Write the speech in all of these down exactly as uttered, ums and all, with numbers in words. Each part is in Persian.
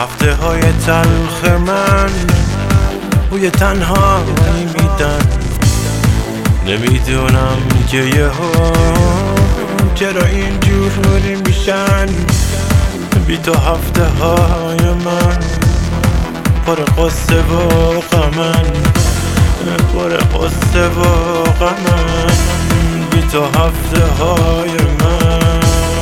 هفته های تلخ من بوی تنهایی میدن. نمیدونم که یهو چرا اینجوری میشن. بی تو هفته های من پر قصه و غمن، پر قصه و غمن. بی تو هفته های من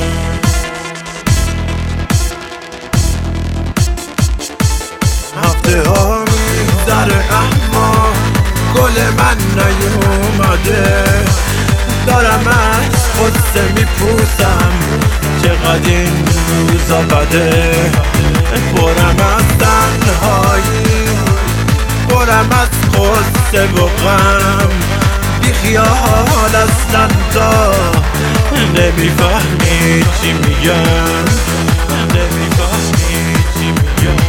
هفته ها میگذره اما گل من نیومده. دارم از قصه میپوسم چقدر این روزا بده. برم از تنهایی، برم از قصه و غم. بی خیال اصلا تا نمیفهمی چی میگم، نمیفهمی چی میگم.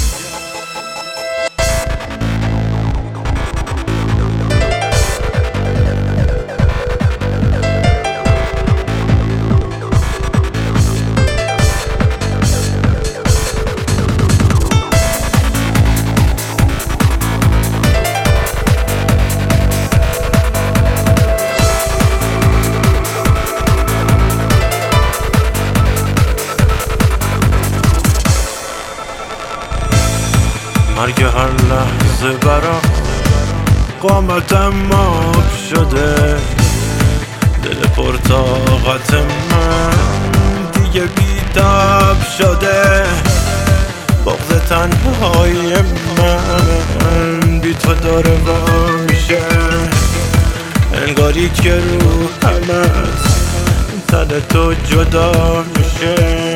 مرگ هر لحظه برام قامتم ماب شده. دل پرطاقت من دیگه بیتاب شده. بغض تنهای من بی تو داره وا میشه. انگاری که روحم از تن تو جدا میشه.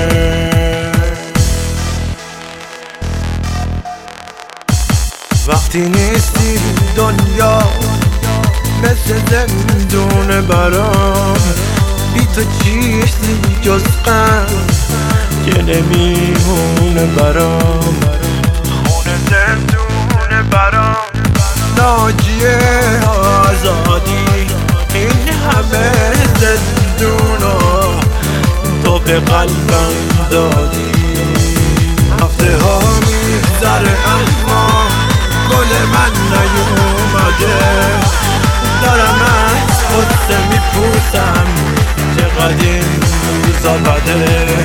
وقتی نیستی دنیا مثل زندونه برام. بی تو چیزی جز غم که نمیمونه برام. خونه زندونه برام، ناجیه آزادی. این همه زندونو تو به قلبم دادی. هفته ها میگذره اما گل من نیومده. دارم از قصه میپوسم چقدر این روزا بده.